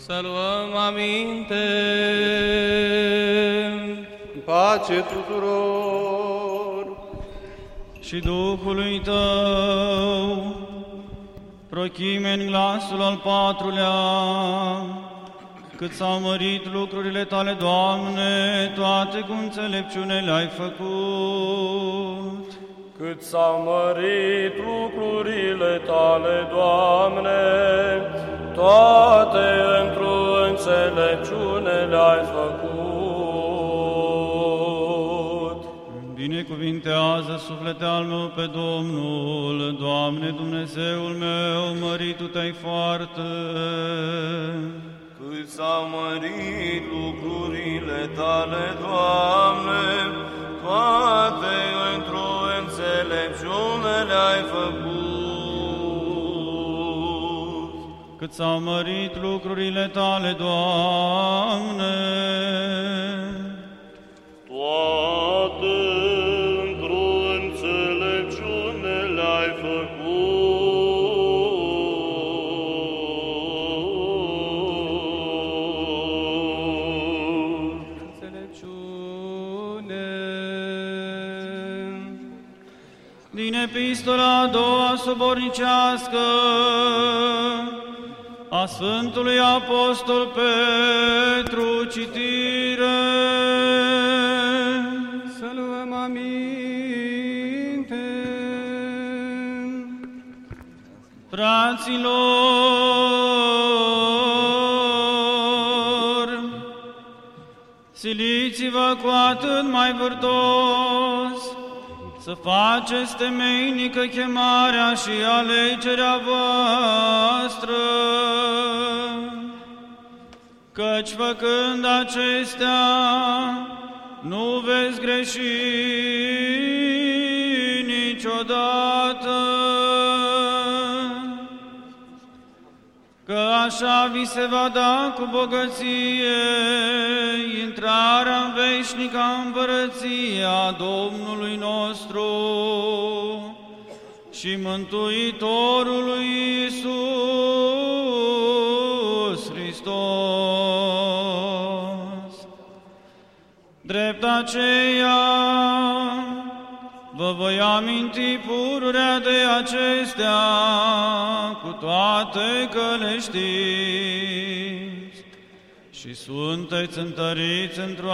Să luăm aminte. Pace tuturor. Și Duhului tău, prochimeni glasul al patrulea, cât s-au mărit lucrurile tale, Doamne, toate cu înțelepciune le-ai făcut. Cât s-au mărit lucrurile tale, Doamne, toate într-o înțelepciune le-ai făcut. Binecuvintează, suflete al meu, pe Domnul, Doamne Dumnezeul meu, mărit Tu te-ai foarte. Cât s-au mărit lucrurile tale, Doamne, toate într-o înțelepciune le-ai făcut. Cât s-au mărit lucrurile tale, Doamne, Toate într-o înțelepciune le-ai făcut. Înțelepciune. din epistola a doua sobornicească a Sfântului Apostol Petru, citire. Să luăm aminte. Fraților, siliți-vă cu atât mai vârtos să faceți temeinică chemarea și alegerea voastră, căci făcând acestea nu veți greși niciodată, că așa vi se va da cu bogăție intrarea în veșnica împărăție a Domnului nostru și Mântuitorului Iisus Hristos. Drept aceea vă voi aminti pururea de acestea, cu toate că le știți și sunteți întăriți într-o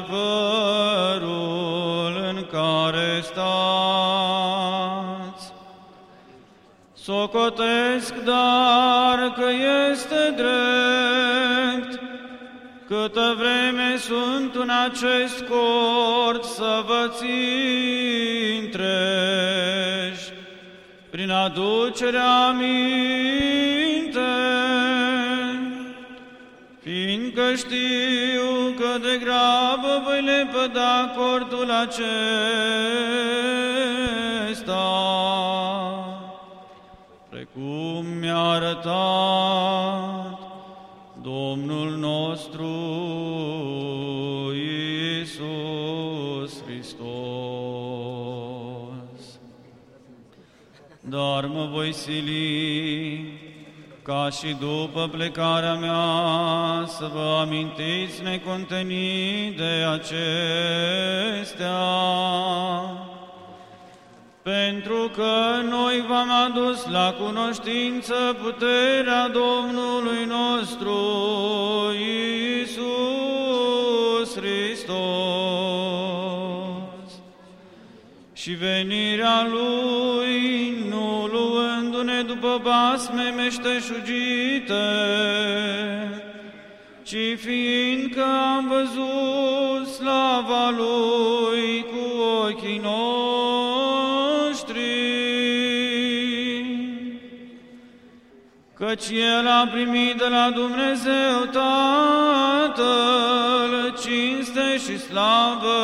adevărul în care stați. Socotesc dar că este drept, câtă vreme sunt în acest cort, să vă țin treji prin aducerea aminte, fiindcă știu că degrabă voi lepăda cortul acesta, precum mi-a arătat Domnul nostru Iisus Hristos. Dar mă voi sili ca și după plecarea mea să vă amintiți necontenit de acestea, pentru că noi v-am adus la cunoștință puterea Domnului nostru Iisus Hristos și venirea Lui, nu luându-ne după basme meșteșugite, ci fiindcă am văzut slava Lui cu ochii noștri, căci El a primit de la Dumnezeu Tatăl cinste și slavă,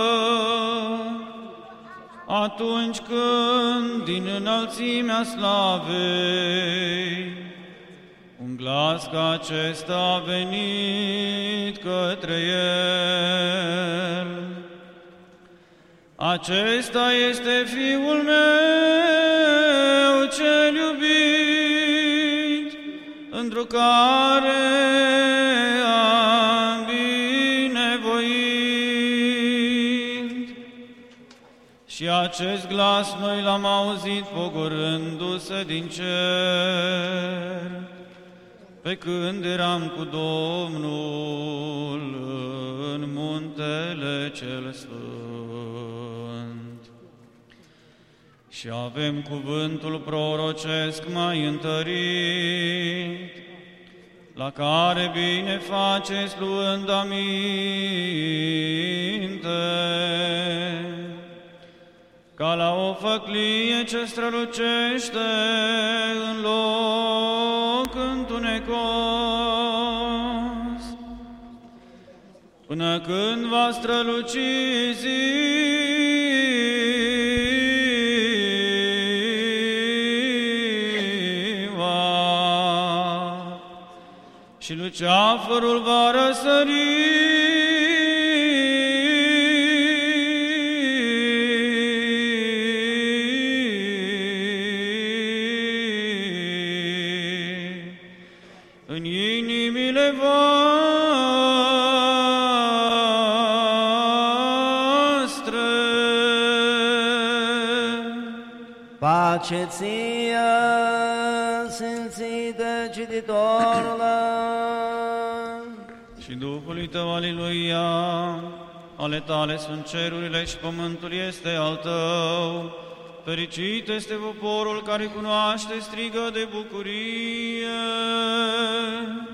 atunci când din înălțimea slavei un glas ca acesta a venit către El: acesta este Fiul meu cel iubit, întru care Și acest glas noi l-am auzit pogorându-se din cer, pe când eram cu Domnul în muntele cel sfânt. Și avem cuvântul prorocesc mai întărit, la care bine faceți luând aminte, ca la o făclie ce strălucește în loc întunecos, până când va străluci ziua și luceafărul va răsări. În inimile voastre. Pace ție, Sfințite cititorule, Și Duhului tău, aleluia, ale tale sunt cerurile și pământul este al tău. Fericit este poporul care cunoaște, strigă de bucurie.